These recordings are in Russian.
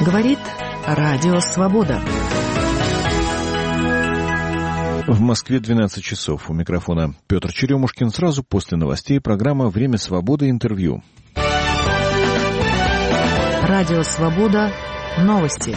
Говорит Радио Свобода. В Москве 12 часов. У микрофона Петр Черемушкин. Сразу после новостей программа «Время свободы. Интервью». Радио Свобода. Новости.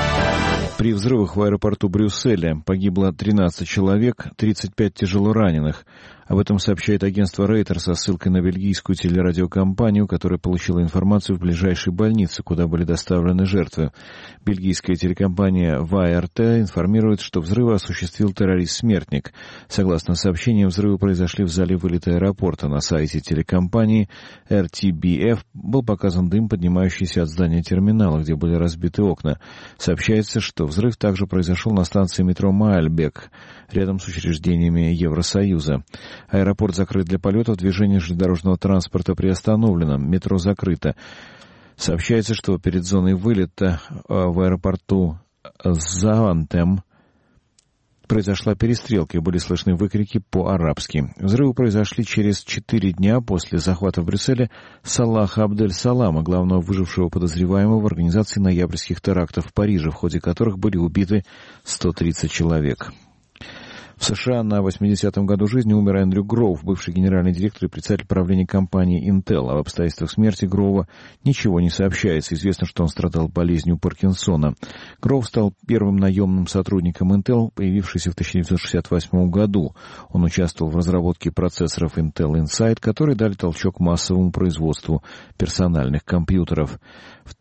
При взрывах в аэропорту Брюсселя погибло 13 человек, 35 тяжело раненых. Об этом сообщает агентство Рейтер со ссылкой на бельгийскую телерадиокомпанию, которая получила информацию в ближайшей больнице, куда были доставлены жертвы. Бельгийская телекомпания ВАРТ информирует, что взрывы осуществил террорист-смертник. Согласно сообщениям, взрывы произошли в зале вылета аэропорта. На сайте телекомпании RTBF был показан дым, поднимающийся от здания терминала, где были разбиты окна. Сообщается, что взрыв также произошел на станции метро Маальбек, рядом с учреждениями Евросоюза. Аэропорт закрыт для полетов, движение железнодорожного транспорта приостановлено, метро закрыто. Сообщается, что перед зоной вылета в аэропорту Завантем произошла перестрелка и были слышны выкрики по-арабски. Взрывы произошли через 4 дня после захвата в Брюсселе Салаха Абдель-Салама, главного выжившего подозреваемого в организации ноябрьских терактов в Париже, в ходе которых были убиты 130 человек. В США на 80-м году жизни умер Эндрю Гроув, бывший генеральный директор и председатель правления компании Intel. Об обстоятельствах смерти Гроува ничего не сообщается. Известно, что он страдал болезнью Паркинсона. Гроув стал первым наемным сотрудником Intel, появившийся в 1968 году. Он участвовал в разработке процессоров Intel Inside, которые дали толчок массовому производству персональных компьютеров. В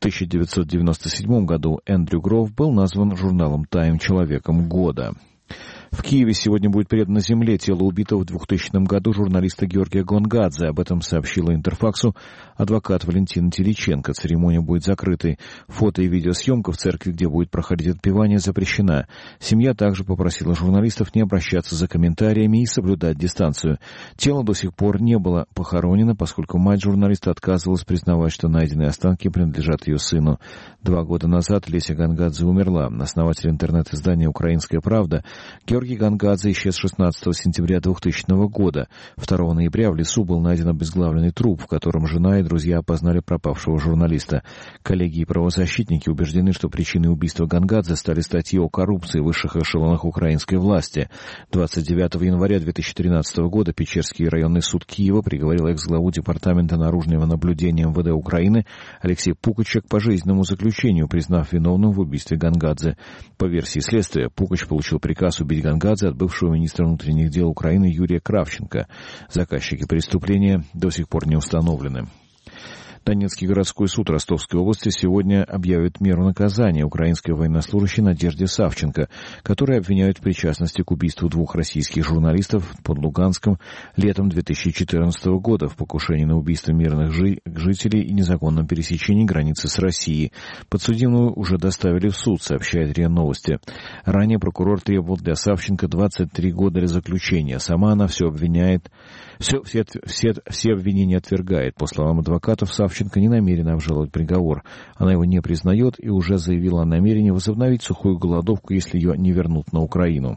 1997 году Эндрю Гроув был назван журналом Time Человеком года. В Киеве сегодня будет предано земле тело убитого в 2000 году журналиста Георгия Гонгадзе. Об этом сообщила Интерфаксу адвокат Валентина Теличенко. Церемония будет закрытой. Фото и видеосъемка в церкви, где будет проходить отпевание, запрещена. Семья также попросила журналистов не обращаться за комментариями и соблюдать дистанцию. Тело до сих пор не было похоронено, поскольку мать журналиста отказывалась признавать, что найденные останки принадлежат ее сыну. 2 года назад Леся Гонгадзе умерла. Основатель интернет-издания «Украинская правда» Георгий Гонгадзе исчез 16 сентября 2000 года. 2 ноября в лесу был найден обезглавленный труп, в котором жена и друзья опознали пропавшего журналиста. Коллеги и правозащитники убеждены, что причиной убийства Гонгадзе стали статьи о коррупции в высших эшелонах украинской власти. 29 января 2013 года Печерский районный суд Киева приговорил экс-главу Департамента наружного наблюдения МВД Украины Алексея Пукача к пожизненному заключению, признав виновным в убийстве Гонгадзе. По версии следствия, Пукач получил приказ убить Гонгадзе от бывшего министра внутренних дел Украины Юрия Кравченко. Заказчики преступления до сих пор не установлены. Донецкий городской суд Ростовской области сегодня объявит меру наказания украинской военнослужащей Надежде Савченко, которую обвиняют в причастности к убийству 2 российских журналистов под Луганском летом 2014 года в покушении на убийство мирных жителей и незаконном пересечении границы с Россией. Подсудимую уже доставили в суд, сообщает РИА Новости. Ранее прокурор требовал для Савченко 23 года заключения. Сама она все обвиняет, все обвинения отвергает. По словам адвокатов, Савченко не намерена обжаловать приговор. Она его не признает и уже заявила о намерении возобновить сухую голодовку, если ее не вернут на Украину.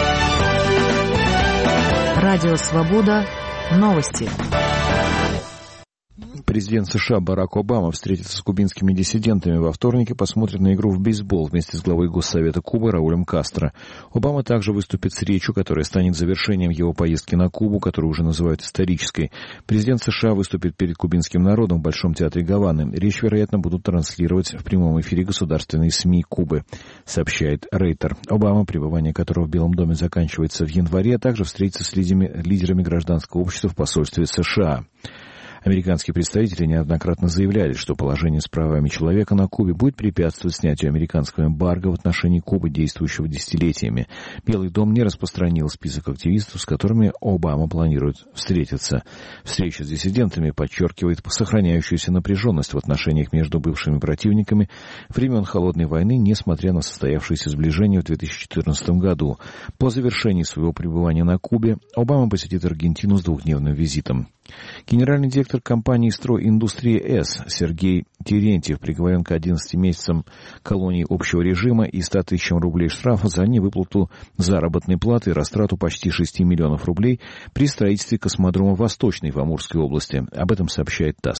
Радио Свобода. Новости. Президент США Барак Обама встретится с кубинскими диссидентами во вторник и посмотрит на игру в бейсбол вместе с главой Госсовета Кубы Раулем Кастро. Обама также выступит с речью, которая станет завершением его поездки на Кубу, которую уже называют исторической. Президент США выступит перед кубинским народом в Большом театре Гаваны. Речь, вероятно, будут транслировать в прямом эфире государственные СМИ Кубы, сообщает Рейтер. Обама, пребывание которого в Белом доме заканчивается в январе, также встретится с лидерами гражданского общества в посольстве США. Американские представители неоднократно заявляли, что положение с правами человека на Кубе будет препятствовать снятию американского эмбарго в отношении Кубы, действующего десятилетиями. Белый дом не распространил список активистов, с которыми Обама планирует встретиться. Встреча с диссидентами подчеркивает сохраняющуюся напряженность в отношениях между бывшими противниками времен Холодной войны, несмотря на состоявшееся сближение в 2014 году. По завершении своего пребывания на Кубе Обама посетит Аргентину с 2-дневным визитом. Генеральный директор компании «Стройиндустрия С» Сергей Терентьев приговорен к 11 месяцам колонии общего режима и 100 тысячам рублей штрафа за невыплату заработной платы и растрату почти 6 миллионов рублей при строительстве космодрома «Восточный» в Амурской области. Об этом сообщает ТАСС.